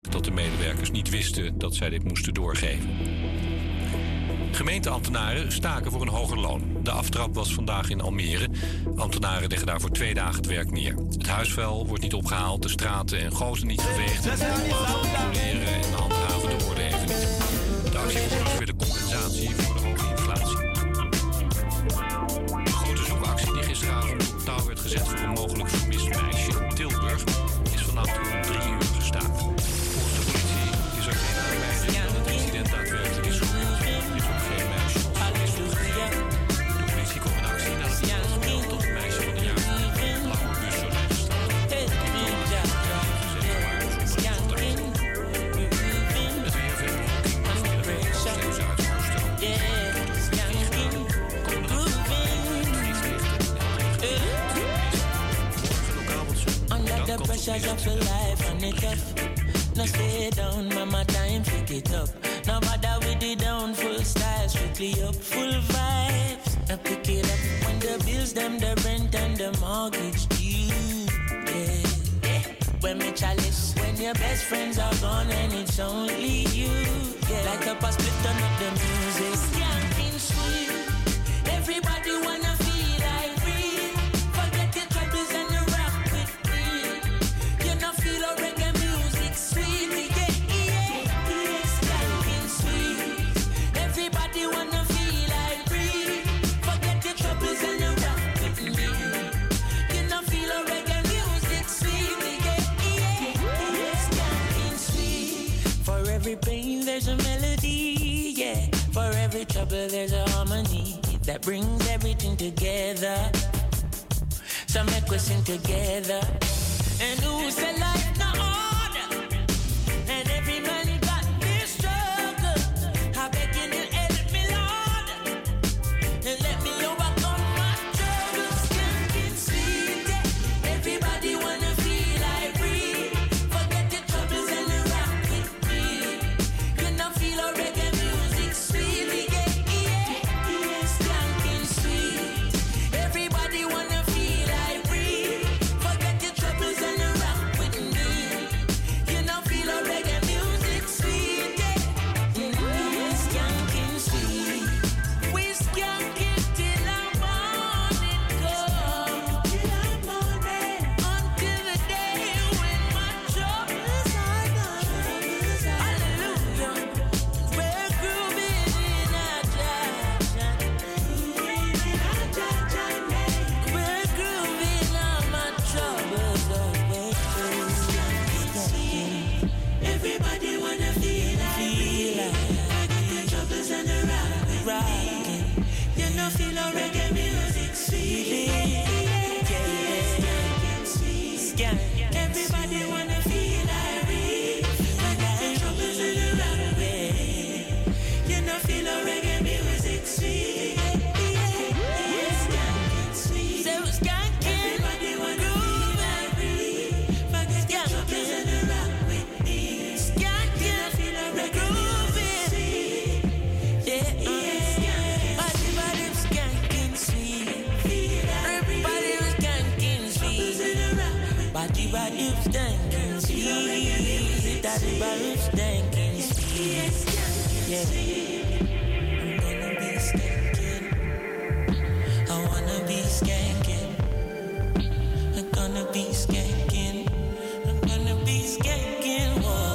blijkt dat de medewerkers niet wisten dat zij dit moesten doorgeven. Gemeenteambtenaren staken voor een hoger loon. De aftrap was vandaag in Almere. Ambtenaren leggen daar voor 2 dagen het werk neer. Het huisvuil wordt niet opgehaald, de straten en goten niet geveegd. Controleren en handhaven de orde even niet. De actievoerders willen compensatie voor de hoge inflatie. De grote zoekactie die gisteravond op touw werd gezet voor een mogelijk vermist meisje in Tilburg is vannacht rond 3 uur gestaakt. Volgens de politie is er geen aanwijzing dat het incident daadwerkelijk is gebeurd. Er is ook geen meisje als vermist gegeven. De politie kwam in actie nadat het was gemeld dat een meisje van een jaar in een blauwe bus zou zijn gestrand. Het weer veel bewolking, maar vanmiddag steeds uitgerusten. Under the pressures of the life and it tough. Now stay down, mama, time pick it up. Now bother with the down, full style, strictly up, full vibes. Now pick it up when the bills, them, the rent and the mortgage due. Yeah. When me chalice, when your best friends are gone and it's only you. Yeah. Like up a split, turn up the music. Skanking sweet. Everybody wanna feel like free. Forget your troubles and the rock with me. You know feel a reggae music sweet. Yeah. Skanking sweet. Everybody wanna feel like free. Forget your troubles and the rock with me. You know feel a reggae music sweet. Yeah. Skanking sweet. For every pain there's a melody. Yeah. For every trouble there's a harmony that brings everything together. So make we sing together. And who say life no order? And every man got this struggle. I beg you to help me, Lord, and let me overcome my troubles. Skanking sweet, yeah. Everybody wanna feel like free. Forget your troubles and rock with me. You know feel a reggae music sweet, yeah. Skanking sweet. Everybody wanna feel like free. Forget your troubles and rock with me. You know feel a reggae music sweet, yeah. Skanking sweet. We skank it till our morning come. Till our morning. Until the day when my troubles are gone. Hallelujah. We're grooving in our Jah. We're grooving on my troubles away. Everybody wanna feel like forget your troubles and the rockin'. You know feel a reggae music sweet. Everybody wanna feel like free. Forget your troubles and the rockin'. You know feel a reggae music sweet. Skanking sweet. So skanking. Everybody wanna feel like free. Forget your troubles and the rock with me. Skanking. Feel a reggae music sweet. Everybody was skanking sweet. Everybody was skanking sweet. Body was skanking sweet. Daddy was skanking sweet. Yeah. I'm gonna be skanking. I wanna be skanking. I'm gonna be skanking. I'm gonna be skanking. Whoa.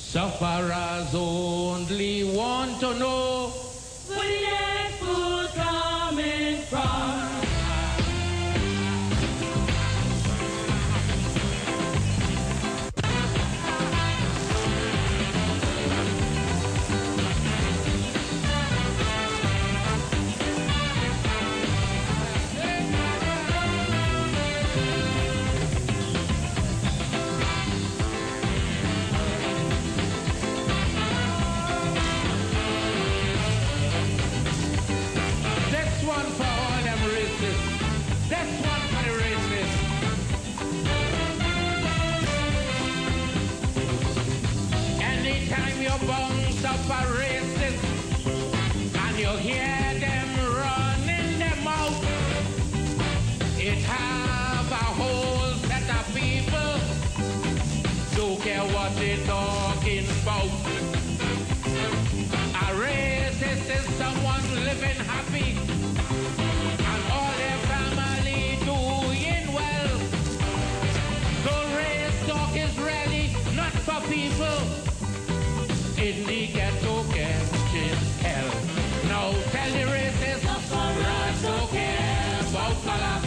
Sufferers only want to know where the next food coming from. Bunch of racists, and you hear them running their mouth. It have a whole set of people, don't care what they're talking about. A racist is someone living happy, and all their family doing well. So race talk is really not for people in the ghetto catching hell. Now tell the racists, sufferers don't care about color.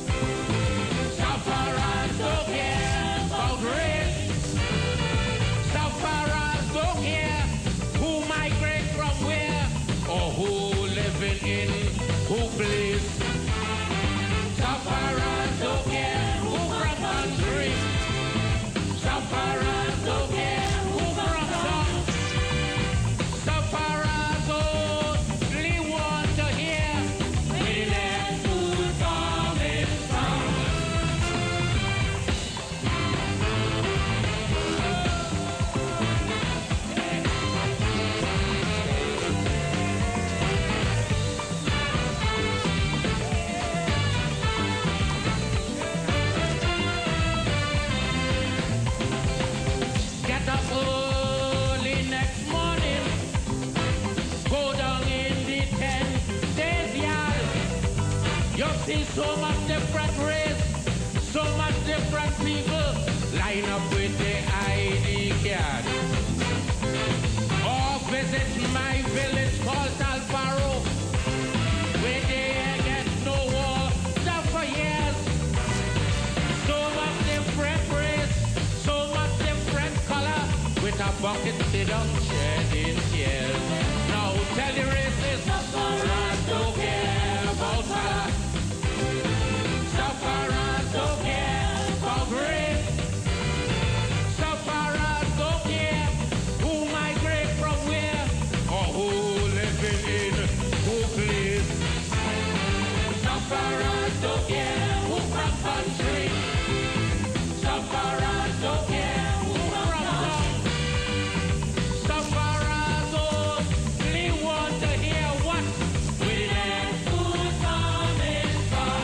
Sufferers don't care about race. Sufferers don't care who migrate from where or who living in who place. Sufferers don't care who from country. Sufferers don't care. See so much different race, so much different people line up with the ID card. Or visit my village called Salfaro, where they get no war stuff for years. So much different race, so much different color, with a bucket sit up shedding tears. Now tell the racists, sufferers don't care about color. Sufferers don't care about race. Sufferers don't care who migrate from where or who living in who place. Sufferers don't care who from country. Sufferers don't care who from town. Sufferers only want to hear what we next food coming from.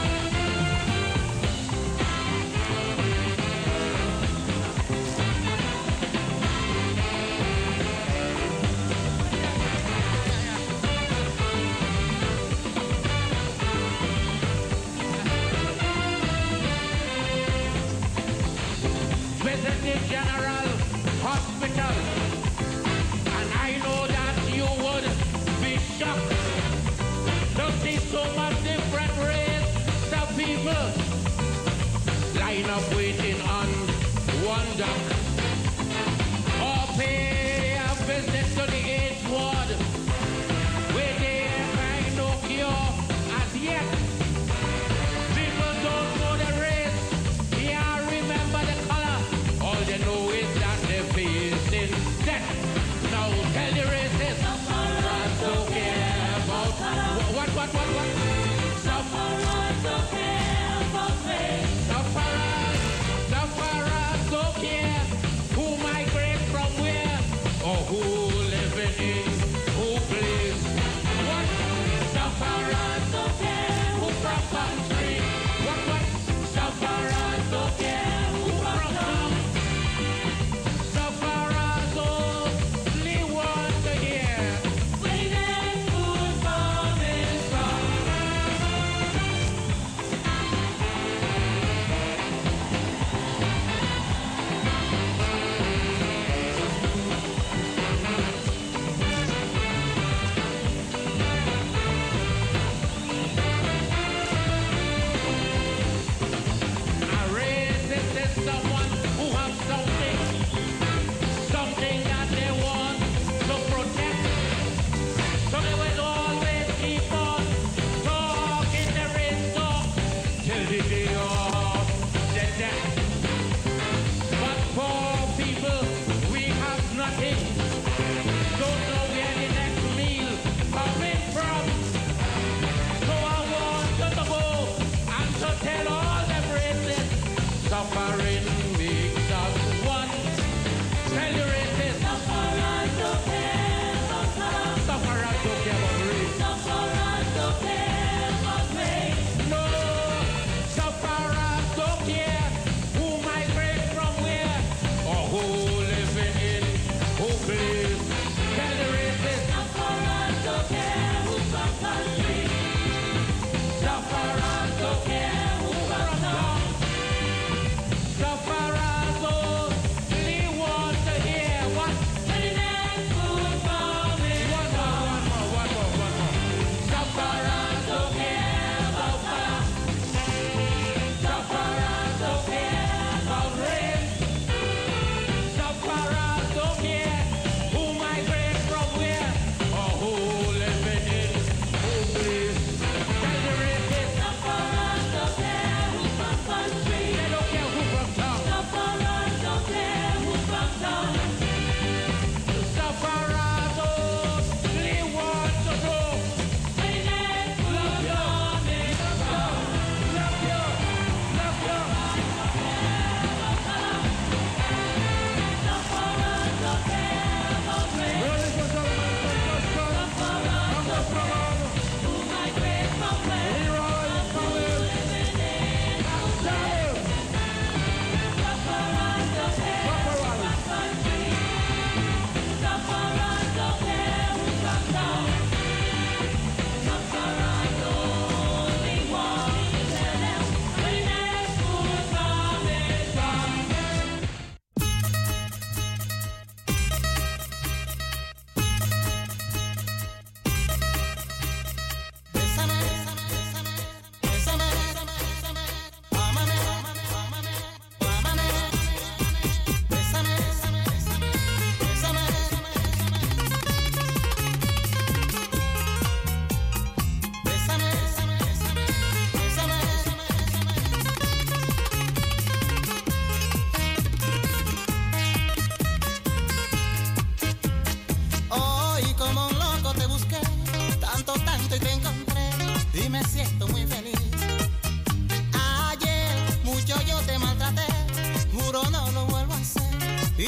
Visit the General Hospital, and I know that you would be shocked to see so much different race of people line up waiting on one dock, or pay a visit to the 8th ward, where they find no cure as yet. People don't know the race, yeah, remember the color. All they know is that they're facing death. Now tell the racists, sufferers don't care about what? Sufferers don't care about race. Sufferers don't care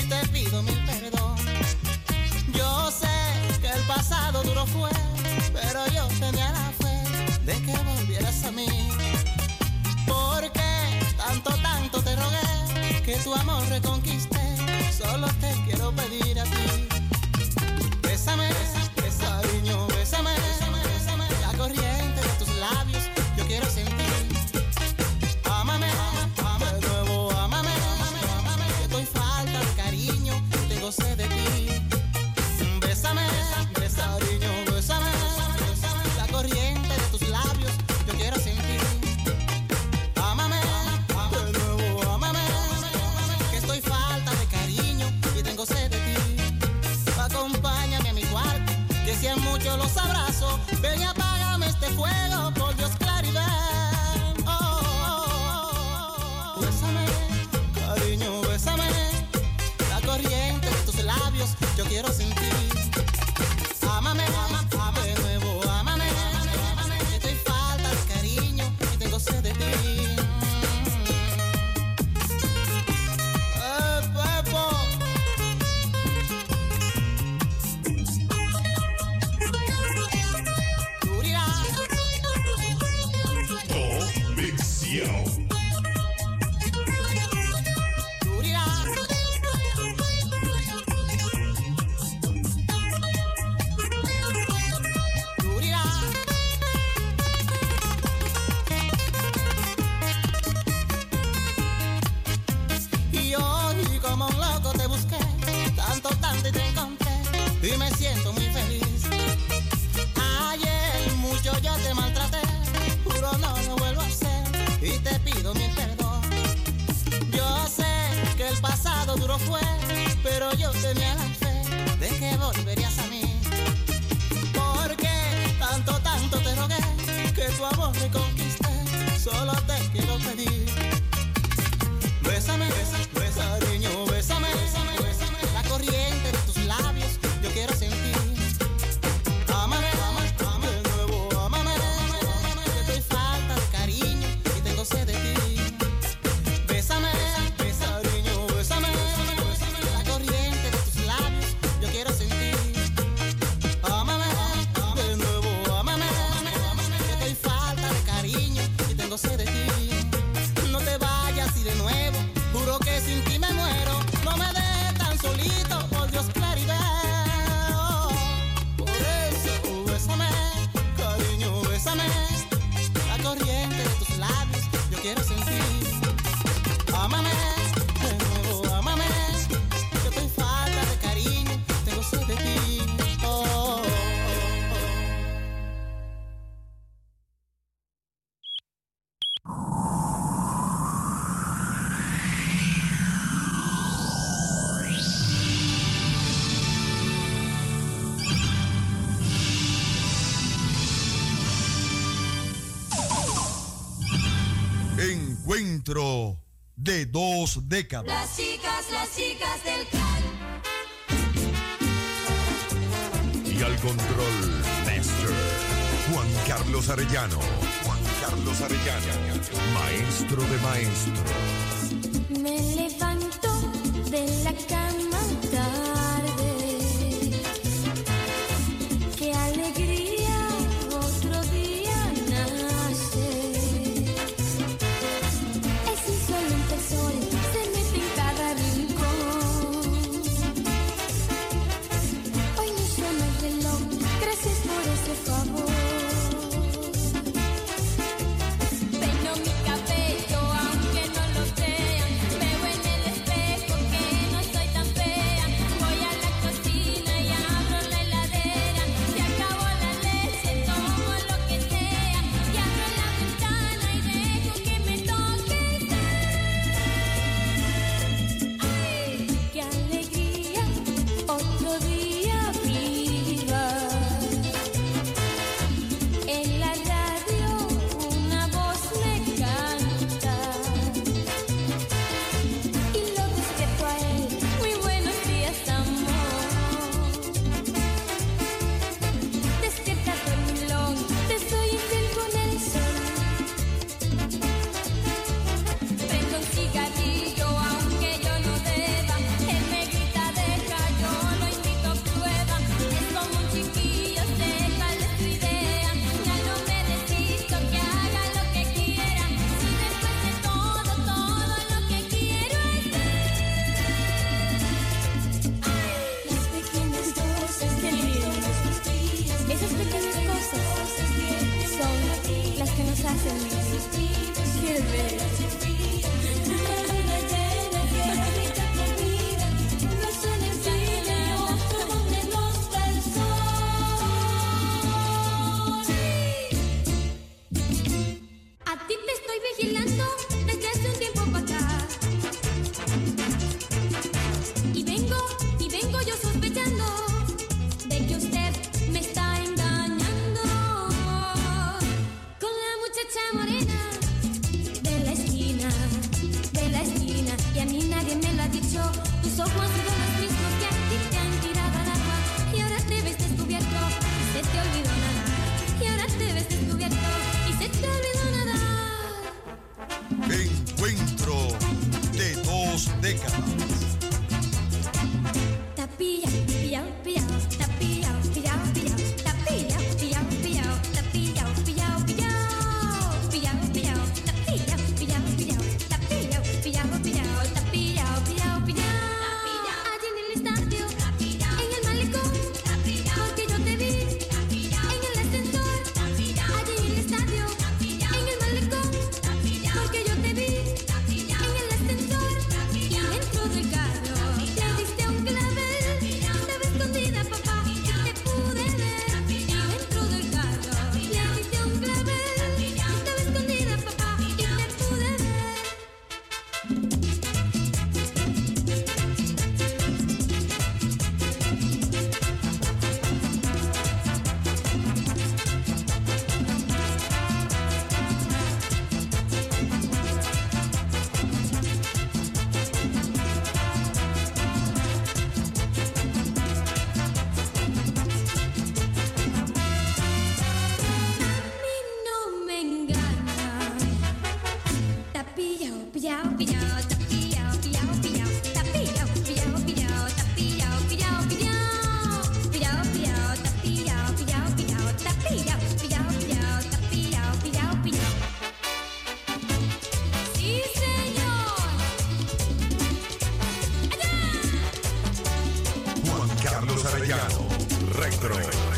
y te pido mil perdón. Yo sé que el pasado duro fue, pero yo tenía la fe de que volvieras a mí. Porque tanto te rogué que tu amor reconquisté. Solo te quiero pedir a ti. Bésame, cariño, bésame, la corriente de tus labios yo quiero sentir. Ámame, de nuevo, ámame, que estoy falta de cariño, tengo sed de ti. Bésame, cariño, bésame, la corriente de tus labios yo quiero sentir. Ámame, de nuevo, ámame, que estoy falta de cariño y tengo sed de ti. Acompáñame a mi cuarto, que sean muchos los abrazos. Ven y apágame este fuego, por Dios, claridad. Bésame, cariño, bésame, la corriente de tus labios yo quiero sentir. Ámame, de nuevo, ámame, que estoy falta de cariño y tengo sed de ti. Pepo. Y hoy como un loco te busqué, tanto y te encontré y me siento muy feliz. Ayer mucho yo te maltraté, juro no lo vuelvo a hacer y te pido mi perdón. Yo sé que el pasado duro fue, pero yo tenía la fe de que volverías a mí. Porque tanto te rogué que tu amor me conquisté. Solo te quiero pedir. Bésame, cariño, bésame, la corriente de tus labios yo quiero sentir. Ámame, de nuevo, ámame, que estoy falta de cariño y tengo sed de ti. Bésame, cariño, bésame, la corriente de tus labios yo quiero sentir. Ámame, de nuevo, ámame, que estoy falta de cariño y tengo sed de ti. No te vayas y de nuevo, juro que sin ti me muero. No me dejes tan solito, por Dios, claridad. Por eso, bésame, cariño, bésame, la corriente de tus labios yo quiero sentir. Ámame, de nuevo, ámame, que estoy falta de cariño, tengo sed de ti. Encuentro de 2 décadas. Las chicas del Cal. Y al control, Master Juan Carlos Arellano. Maestro de maestros. Me levanto de la cama tarde. Qué alegría, otro día nace. Es insolente el sol, se mete en cada rincón. Hoy no suena el reloj, gracias por ese favor. Peino mi cabello, aunque no lo crean. Veo en el espejo que no soy tan décadas. Retro.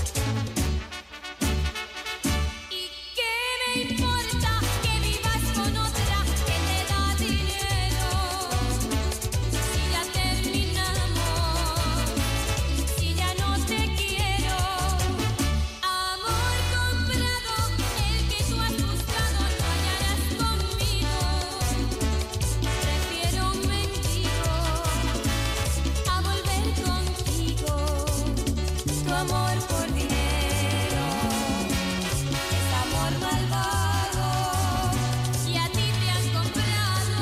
¿Y qué me importa que vivas con otra que te da dinero? Si ya terminamos, si ya no te quiero. Amor comprado, el que tú has buscado no hallarás conmigo. Prefiero un mendigo a volver contigo. Tu amor por dinero es amor malvado y a ti te han comprado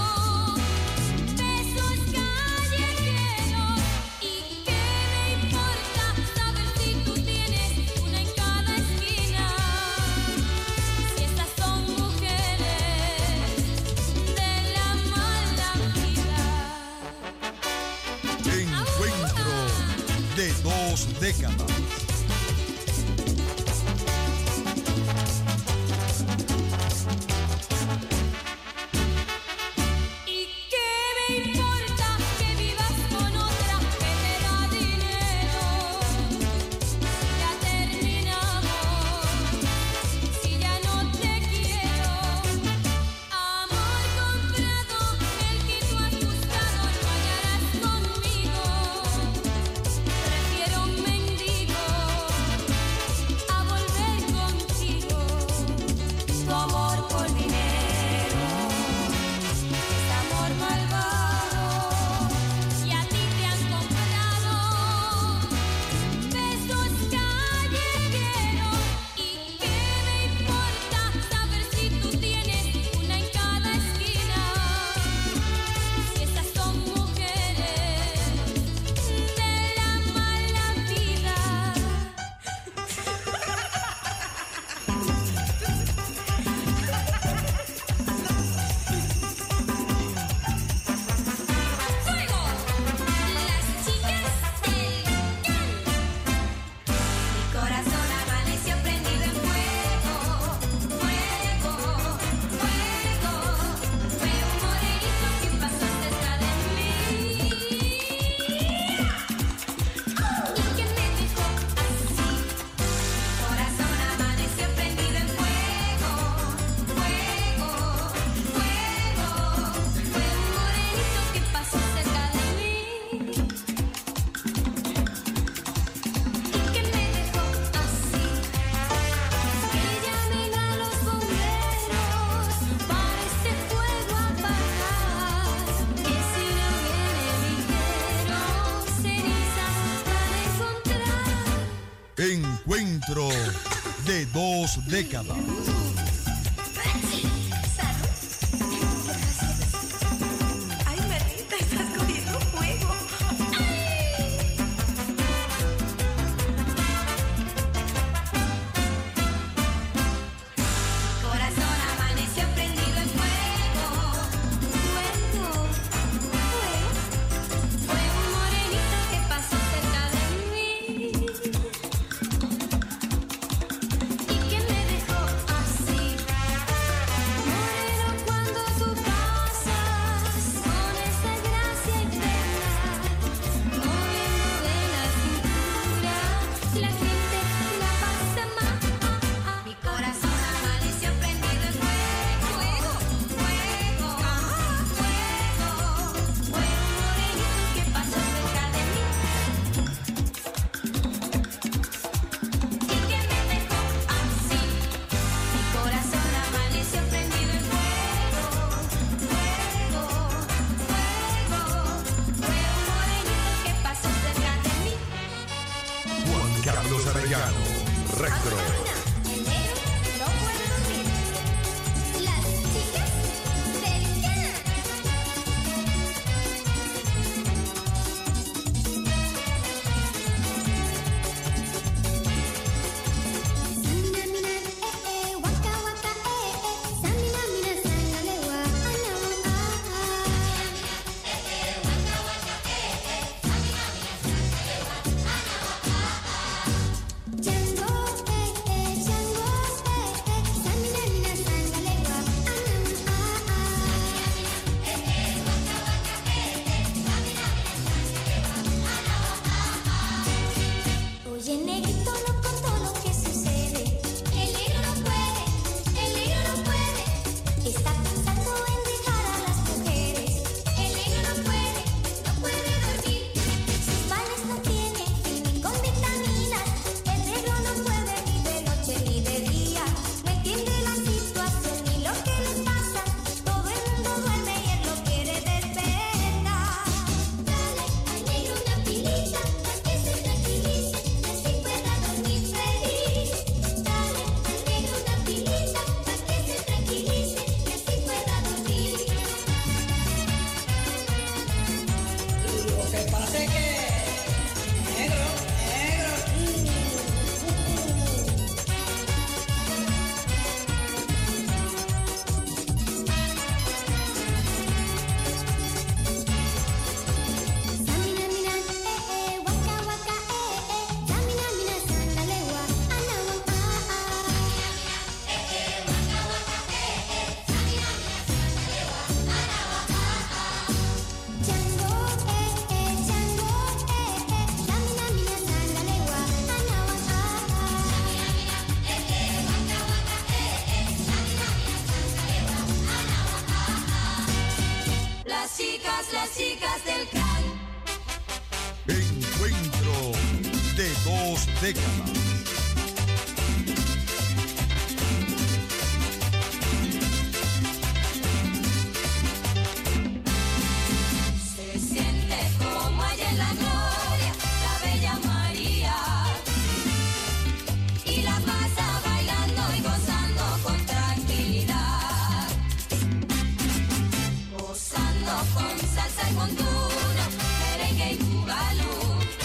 besos callejeros. ¿Y qué me importa saber si tú tienes una en cada esquina? Si estas son mujeres de la mala vida. Encuentro de 2 décadas. ¿Y qué me importa que vivas con otra que te da dinero? Si ya terminamos, si ya no te quiero. Amor comprado, el que tú has buscado no hallarás conmigo. Prefiero un mendigo a volver contigo. Tu amor por dinero es amor malvado y a ti te han comprado besos callejeros. ¿Y qué me importa saber si tú tienes una en cada esquina? Si estas son mujeres de la mala vida. ¡Fuego! Las chicas del can. Mi corazón amaneció prendido en fuego, fuego, fuego. Fue un morenito que pasó cerca de mí y que me dejó así. Mi corazón amaneció prendido en fuego, fuego, fuego. Fue un morenito que pasó cerca de mí y que me dejó así. Que llamen a los bomberos para este fuego apagar. Que si no viene ligero, cenizas van a encontrar. Encuentro de 2 décadas. Ay, Merlita, estás cogiendo fuego. Corazón amaneció prendido en fuego, fuego, fuego. Arellano. Retro. El negro no puede dormir. Las chicas del canal. Samina mina waka waka samina mina sangalewa ana Django Django samina mina sangalewa Oye, negrito, no contó lo que sucede. El negro no puede, el negro no puede. Está pensando en dejar a las mujeres. El negro no puede dormir. Sus males no tiene fin con vitaminas. El negro no puede ni de noche ni de día. No entiende la situación ni lo que le pasa. Todo el mundo duerme y él lo quiere despertar. Dale al negro una pilita para que se tranquilice y así pueda dormir feliz. Dale al negro una pilita para que se tranquilice y así pueda dormir. Lo que pasa es que negro. Samina mina waka waka samina mina sangalewa ana Django Django samina mina sangalewa Las chicas del clan. Encuentro de 2 décadas. Se siente como allá en la gloria, la bella María. Y la pasa bailando y gozando con tranquilidad. Gozando con salsa y montuno, merengue y bugalú.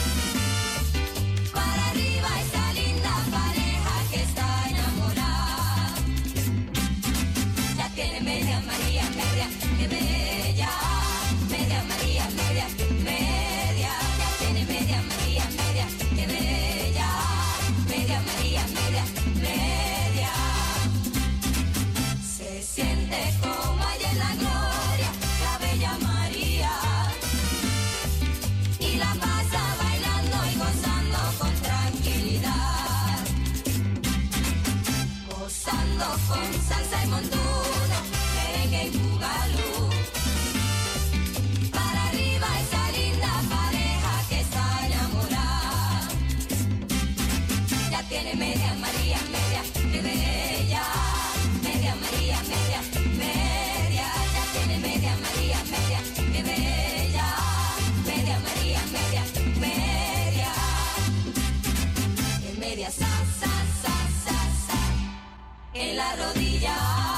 Para arriba esa linda pareja que está enamorada. Ya tiene media María, media, que bella. Media María, media, media. Ya tiene media María, media, que bella. Media María, media, media. Se siente como allá en la gloria, la bella María. Y la pasa bailando y gozando con tranquilidad. Gozando con salsa y montuno, merengue y bugalú. Para arriba esa linda pareja que está enamorada. Ya tiene media María, media, que bella. Media María, media, media. Ya tiene media María, media, que bella. Media María, media, media. Que media sa, sa, sa, sa, sa. En la rodilla.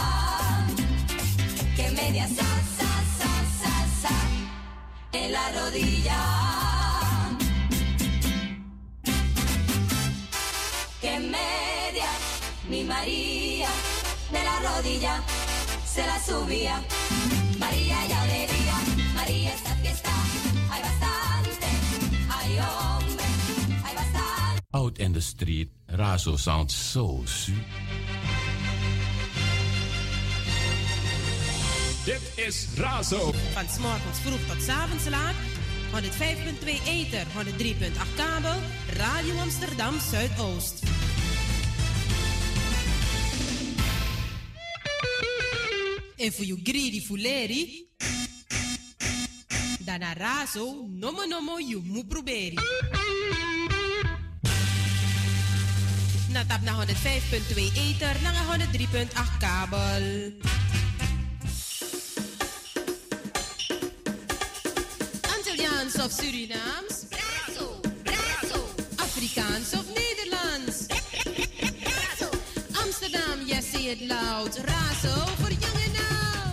Que media sa, sa, sa, sa, sa. En la rodilla. Que media mi María de la rodilla se la subía. María ya bebía, María esta fiesta hay bastante, hay hombre, hay bastante. Out in the street, Razo sounds so sweet. Dit is Razo. Van 's morgens vroeg tot 's avonds laat. 105.2 ether, 103.8 kabel. Radio Amsterdam Zuidoost. En voor you greedy fuleri. Dan a Razo, nomo you mu proberi. Natap na 105.2 ether, na 103.8 kabel. Antilliaans of Surinaams? Brazo, brazo. Afrikaans of Nederlands? it loud. Razo voor Young and Now.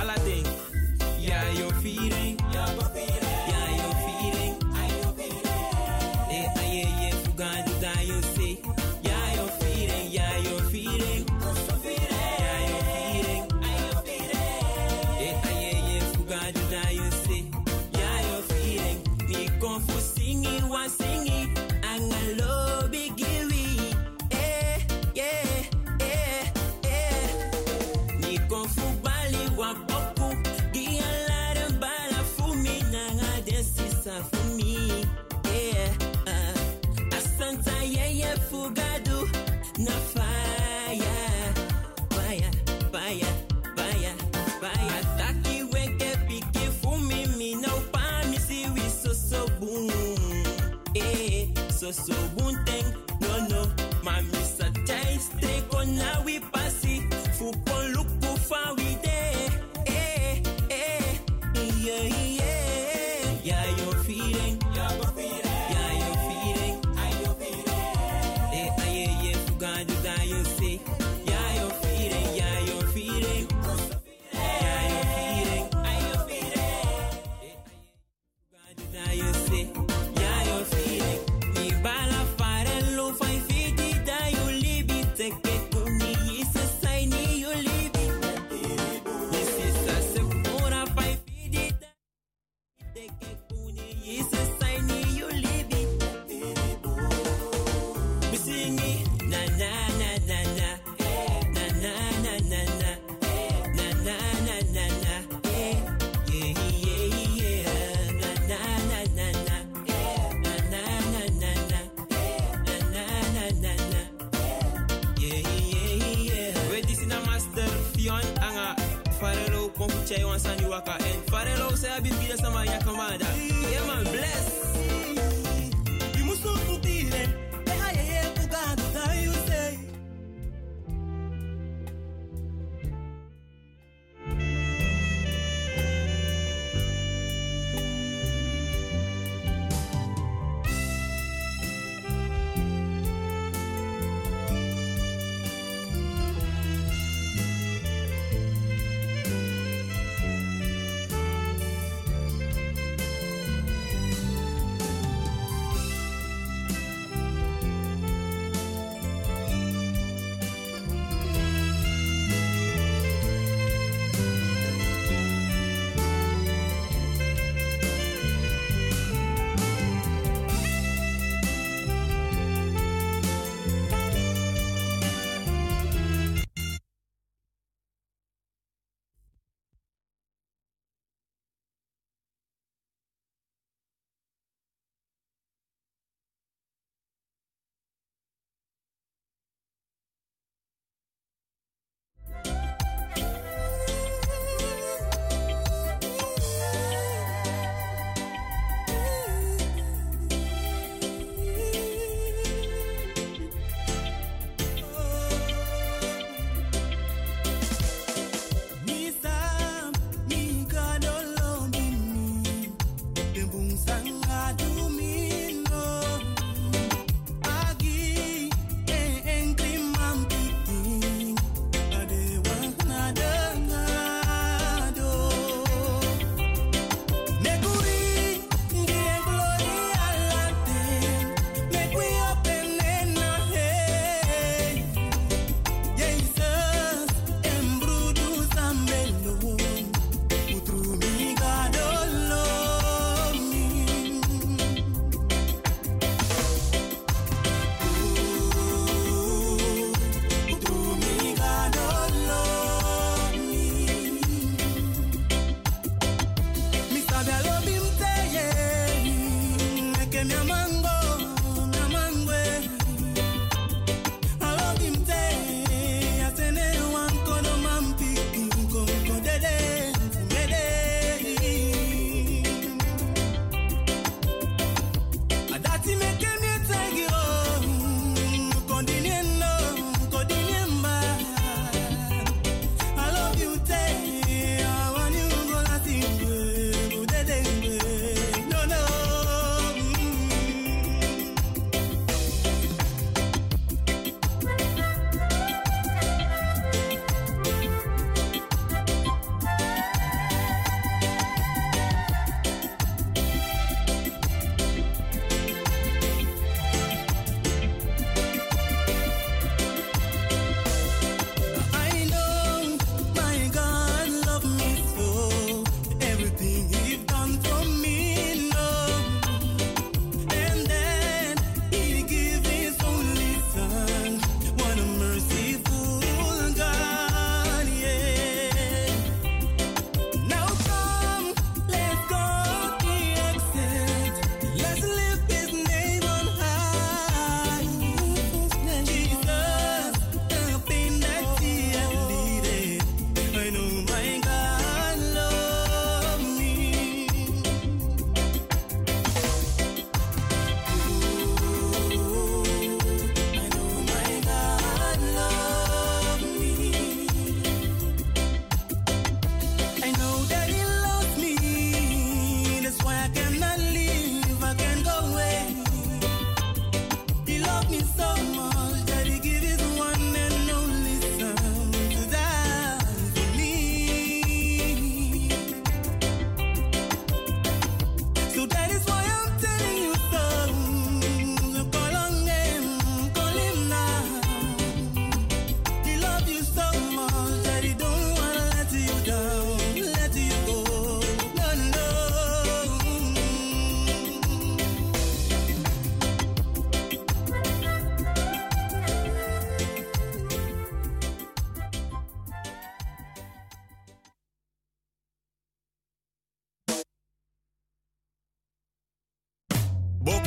Aladdin. Yeah, you're feeling. Yeah, you're feeling. Yeah, fuga do da you say. Yeah, you're feeling. Yeah, you're feeling. Yeah, you're feeling. Yeah, fuga do da you say. Yeah, you're feeling. Me confu singing, one singing. Angalo bigiwi. Ni confu bali wa boku. Di ala bala fumi na desisa fumi. Asanta yeye fugadu na fire. Fire. Taki weke piki fumi mi na upami si we so boom. So boom thing. No. Mami sa chais take on now we pass it. Fupon look for we there. Yeah, you're feeling. Yeah, you're feeling. Yeah, fuga do da you say. Yeah, you're feeling. Yeah, you're feeling. Yeah, you're feeling. Fuga do da you say. Yeah, you're feeling. Mi bala farello fai fiti da you libi te che con ni se sai ni you libi.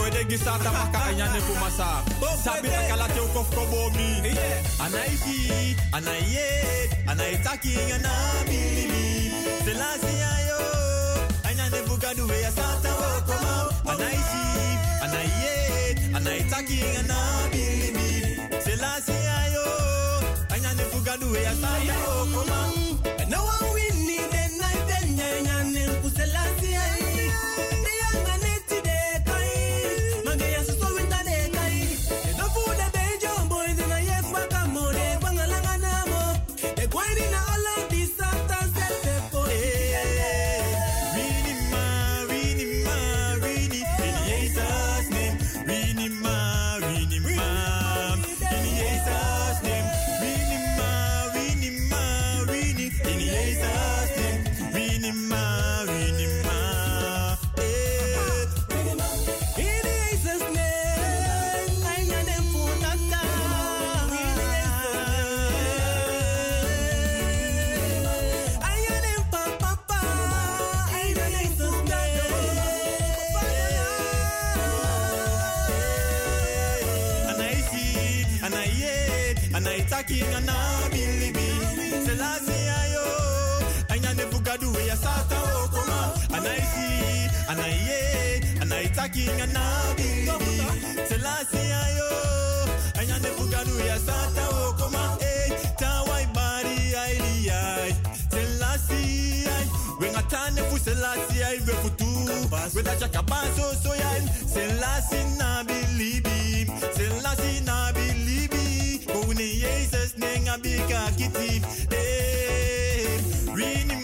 puede gisata maka anyane kumasa. Sabi akala te ukof kobomi. Anaiki, anaye, anaitaki anabilibi. Selasi ayo, anyane bugadu ya sata wokoma. Anaiki, anaye, anaitaki anabilibi. Selasi ayo, anyane bugadu ya sata wokoma. No one will need a night and anyane kuselasi ayo. King and I believe Selassie ayo anyane bugadu ya sata okoma and I see and I yeah and I talking and I believe Selassie ayo anyane bugadu ya sata okoma tawai bari ai Selassie ai when atane fu Selassie ai we futu when a chakabaso so ya Selassie na believe Selassie na believe Jesus nenga bika kiti. Rini